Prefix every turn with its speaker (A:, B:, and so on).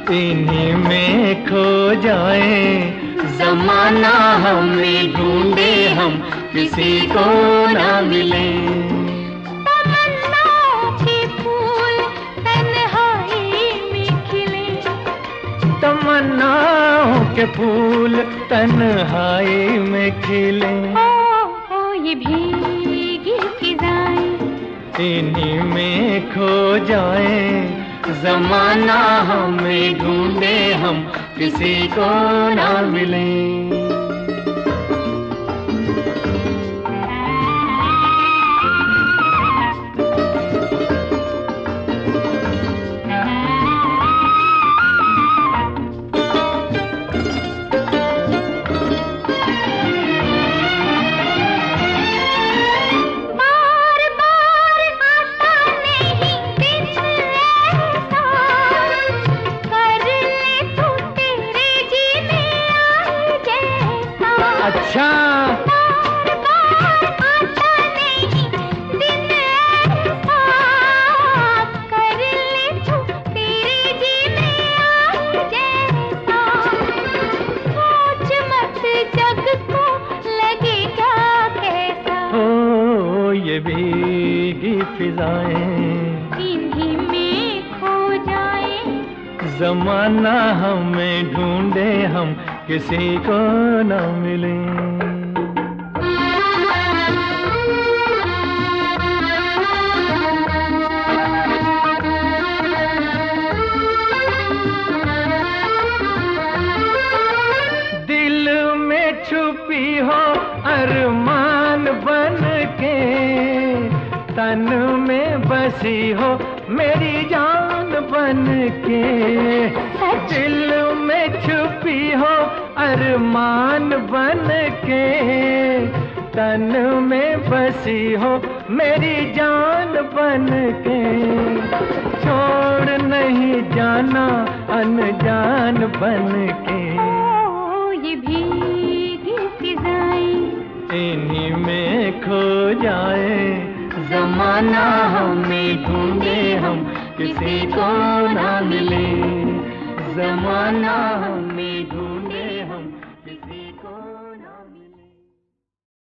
A: इन्हीं में खो जाए, जमाना हमें ढूंढे, हम किसी को ना मिले।
B: तमन्नाओं के फूल तन्हाई में खिले,
A: तमन्नाओं के फूल तन्हाई में खिले।
B: ओ ये भीगी फिजाएं,
A: इन्हीं में खो जाए, जमाना हमें ढूंढे, हम किसी को ना मिले। अच्छा
B: कर ले तू तेरे जी में जैसा, सोच मत जग को लगे क्या कैसा।
A: ओ ये भीगी फिजाएं,
B: इन्हीं में खो जाए,
A: जमाना हमें ढूंढे, हम किसी को ना मिले। दिल में छुपी हो अरमान बन के, तन में बसी हो मेरी जान बन के। दिल में छुपी हो अरमान बन के, तन में बसी हो मेरी जान बन के। छोड़ नहीं जाना अनजान बन के,
B: ओ ये भीगी फिजाएं,
A: इन्हीं में खो जाए, जमाना हमें ढूंढे, हम किसी को ना मिले। जमाना